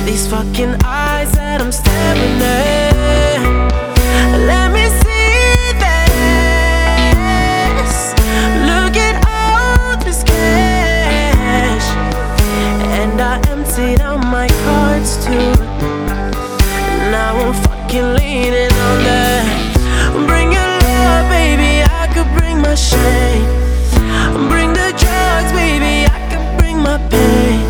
These fucking eyes that I'm staring at, let me see this. Look at all this cash, and I emptied out my cards too. Now I'm fucking leaning on that. Bring your love, baby, I could bring my shame. Bring the drugs, baby, I could bring my pain.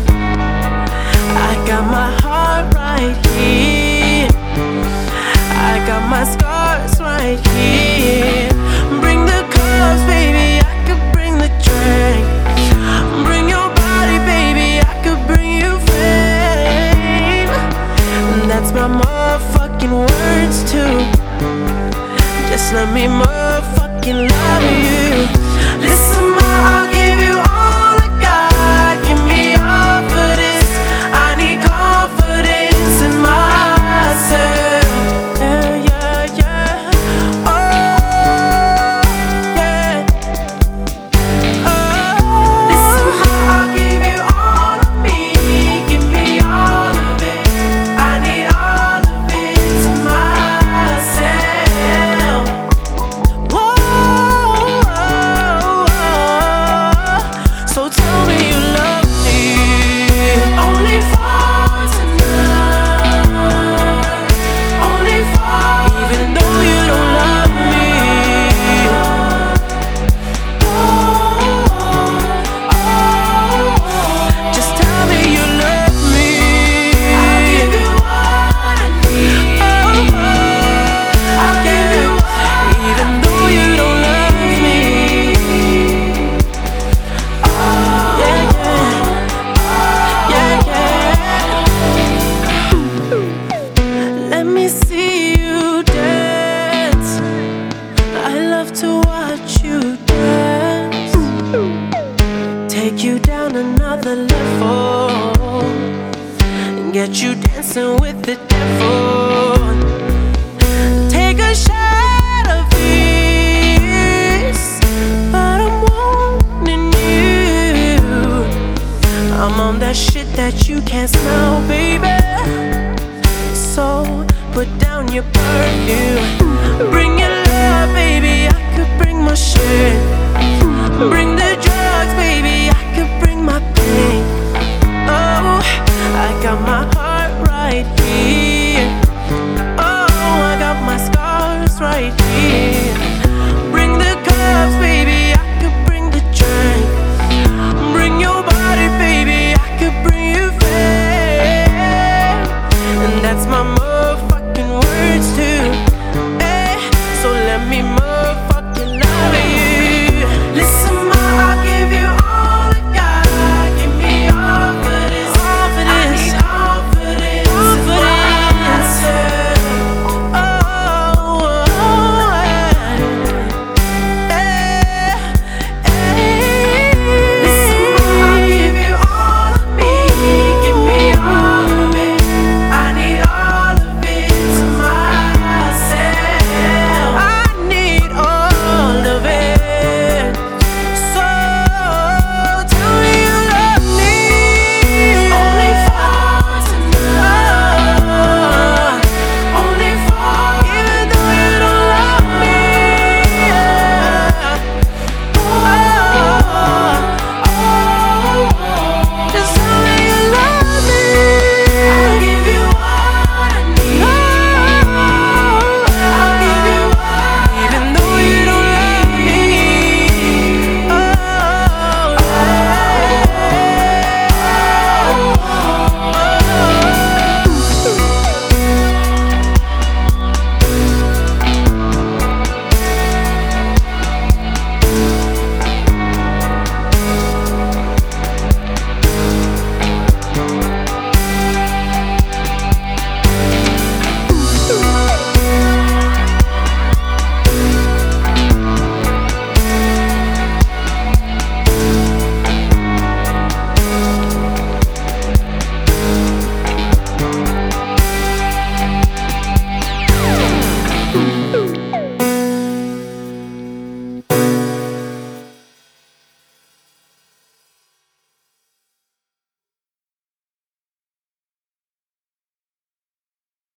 I got my heart right here, I got my scars right here. Bring the cups, baby, I could bring the drink. Bring your body, baby, I could bring you fame. And that's my motherfucking words too. Just let me motherfucking love you. Listen, ma, I'll give you all I got. Give me all for this. I need confidence in myself. Yeah, yeah, yeah. Oh, yeah. Oh. Listen, ma, I'll give you all of me. Give me all of it. I need all of it to myself. Whoa. So tell me you love me only for tonight, only for, even though you don't love me. Just tell me you love me. I'll give you what I need. I'll give you what, even though you don't love me. Let me see you dance. I love to watch you dance. Take you down another level and get you dancing with the devil. Take a shot of this, but I'm wanting you. I'm on that shit that you can't smell, baby. So put down your perfume. Bring your love, baby, I could bring my shit. Bring the drugs, baby, I could bring my pain.